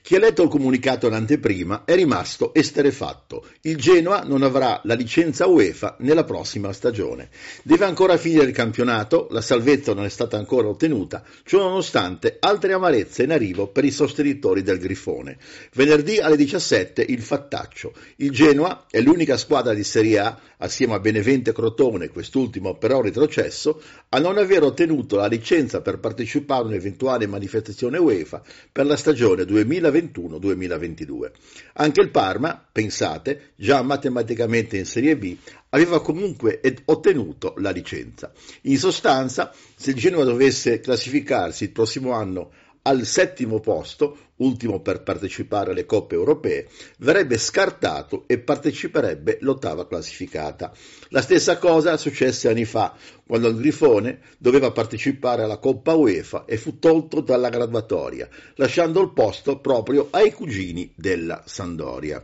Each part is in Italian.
Chi ha letto il comunicato in anteprima è rimasto esterrefatto. Il Genoa non avrà la licenza UEFA nella prossima stagione. Deve ancora finire il campionato, la salvezza non è stata ancora ottenuta, ciò nonostante altre amarezze in arrivo per i sostenitori del Grifone. Venerdì alle 17 il fattaccio. Il Genoa è l'unica squadra di Serie A, assieme a Benevento e Crotone, quest'ultimo però retrocesso, a non aver ottenuto la licenza per partecipare a un'eventuale manifestazione UEFA per la stagione 2021-2022. Anche il Parma, pensate, già matematicamente in Serie B, aveva comunque ottenuto la licenza. In sostanza, se il Genoa dovesse classificarsi il prossimo anno al settimo posto, ultimo per partecipare alle coppe europee, verrebbe scartato e parteciperebbe l'ottava classificata. La stessa cosa successe anni fa, quando il Grifone doveva partecipare alla Coppa UEFA e fu tolto dalla graduatoria, lasciando il posto proprio ai cugini della Sampdoria.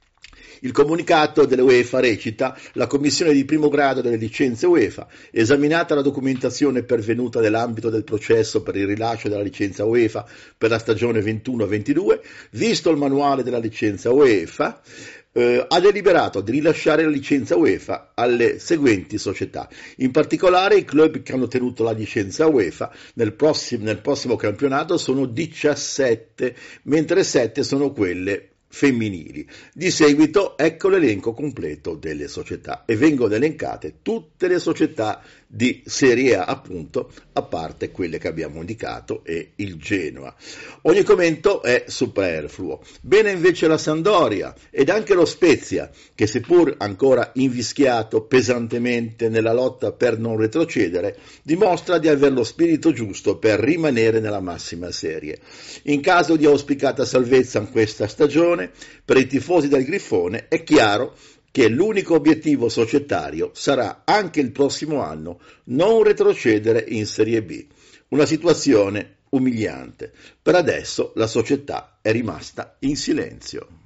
Il comunicato dell'UEFA recita: la commissione di primo grado delle licenze UEFA, esaminata la documentazione pervenuta nell'ambito del processo per il rilascio della licenza UEFA per la stagione 21-22, visto il manuale della licenza UEFA, ha deliberato di rilasciare la licenza UEFA alle seguenti società. In particolare i club che hanno ottenuto la licenza UEFA nel prossimo campionato sono 17, mentre 7 sono quelle femminili. Di seguito ecco l'elenco completo delle società e vengono elencate tutte le società di Serie A, appunto, a parte quelle che abbiamo indicato e il Genoa. Ogni commento è superfluo. Bene invece la Sampdoria ed anche lo Spezia, che seppur ancora invischiato pesantemente nella lotta per non retrocedere, dimostra di avere lo spirito giusto per rimanere nella massima serie. In caso di auspicata salvezza in questa stagione, per i tifosi del Grifone è chiaro che l'unico obiettivo societario sarà anche il prossimo anno non retrocedere in Serie B. Una situazione umiliante. Per adesso la società è rimasta in silenzio.